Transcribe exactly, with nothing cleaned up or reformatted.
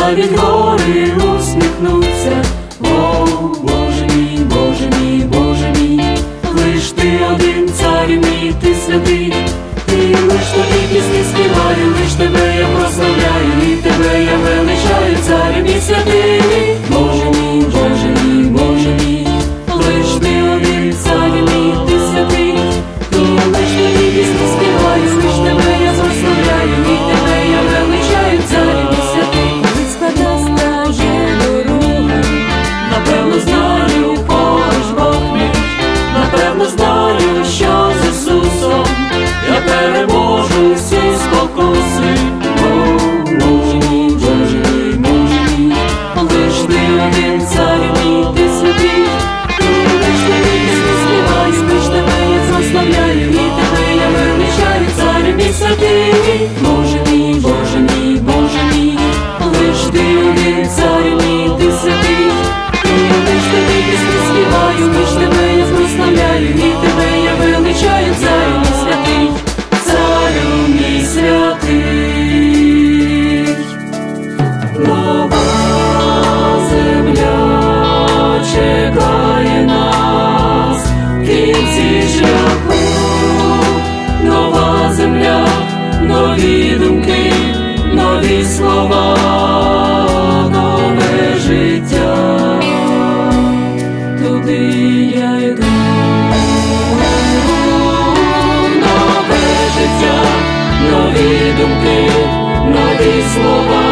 навіть гори усміхнуться. О, Боже мій, Боже мій, Боже мій, лиш ти один, цар мій, ти святий. І лиш тобі пісні співаю, лиш тебе я прославляю, і тебе я величаю, цар мій святий. Боже мій, Боже мій, Боже мій, лиш ти один, цар мій, ти святий. І лиш тобі пісні співаю, лиш тебе я прославляю, і тебе я величаю, цар мій святий. Коли складна стає дорога, напевно знаю, поруч Бог мій, напевно знаю, що з Ісусом я переможу всі спокуси. О, Боже мій, Боже мій, Боже мій, лиш ти один, цар мій, ти святий. І лиш тобі пісні співаю, лиш тебе я прославляю, і тебе я величаю, цар мій святий. Боже мій, Боже мій, Боже мій, лиш ти один, цар мій, ти святий. І лиш тобі пісні співаю, лиш тебе я прославляю, і тебе я величаю, цар мій святий. Царю мій святий. Нова земля чекає нас в кінці шляху. Нова земля, нові думки, нові слова, нове життя. Туди я йду. Нові думки, нові слова.